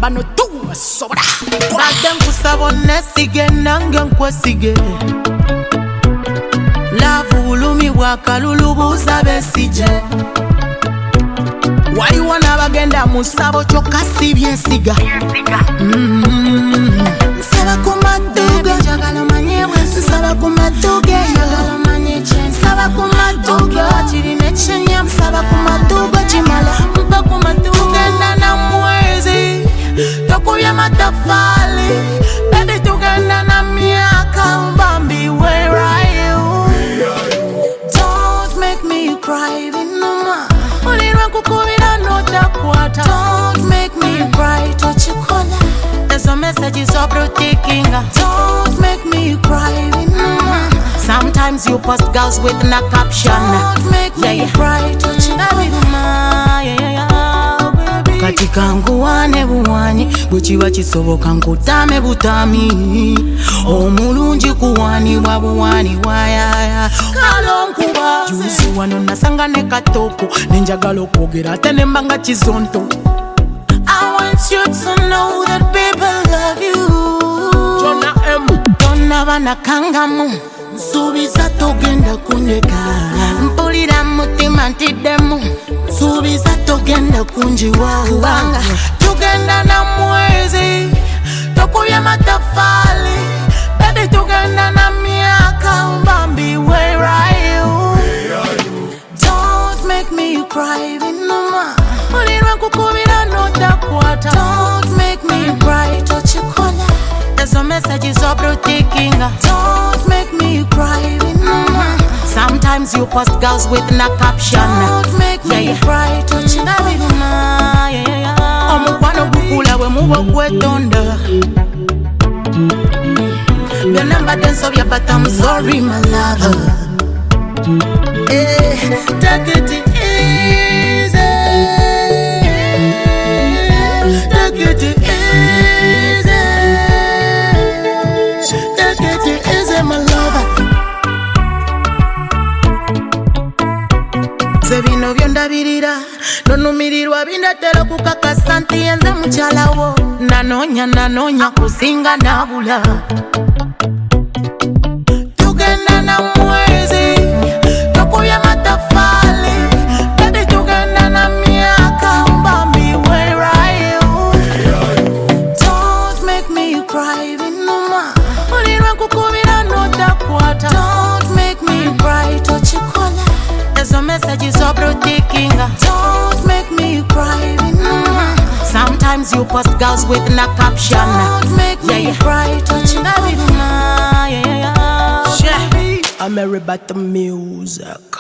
wano tu sobra Badde nkusaba onnesige nange nkwesige Love bulumi bwa kalulu buuza beesije Waliwo n'abagenda mu ssabo kyokka si byensiga Nsaba ku madduga nsaba ku madduga nsaba ku madduga nsaba ku madduga kimala mpa ku madduga tugenda na mwezi tokubya matafali baby tugenda na myaka Bambi where are you don't make me cry binuma ulirwa kukubira notakwata don't make me cry tochikola ezo messages of taking don't make me cry binuma sometimes you post girls with no caption don't make me cry tochikola katika nguwane buwanyi bwekiba kisoboka nkutame butami omulungi kuwanibwa buwani wayaya kalonkuba juzi wano nasanga ne katoko nenjagala okwogera ate nemba nga kizonto I want you to know that people love you Jona M Donna banakangamu nsuubiza togenda kunyeka mpulira mutima ntiddemu nsuubiza togenda kunjiwa kubanga tugenda na mwezi tokubya matafali baby tugenda na myaka Bambi where are you don't make me cry binuma ulirwa kukubira notakwata don't make me cry tochikola ezo messages of taking don't make me cry binuma sometimes you post girls with no caption don't make me cry tochikola omukwano gukula bwe muba gwetonda byonna mbadde nsobya but I'm sorry my lover take it easy take it easy take it easy my lover ze bino byondabirira nonumirirwa bindatera kukakasa nti yenze mukyalawo nanoonya kusinga nabula tugenda na mwezi tokubya matafali baby tugenda na myaka Bambi where are you don't make me cry binuma ulirwa kukubira notakwata don't make me cry tochikola ezo messages of taking don't make me cry binuma sometimes you post girls with no caption don't make me cry tochikola I'm a rebate music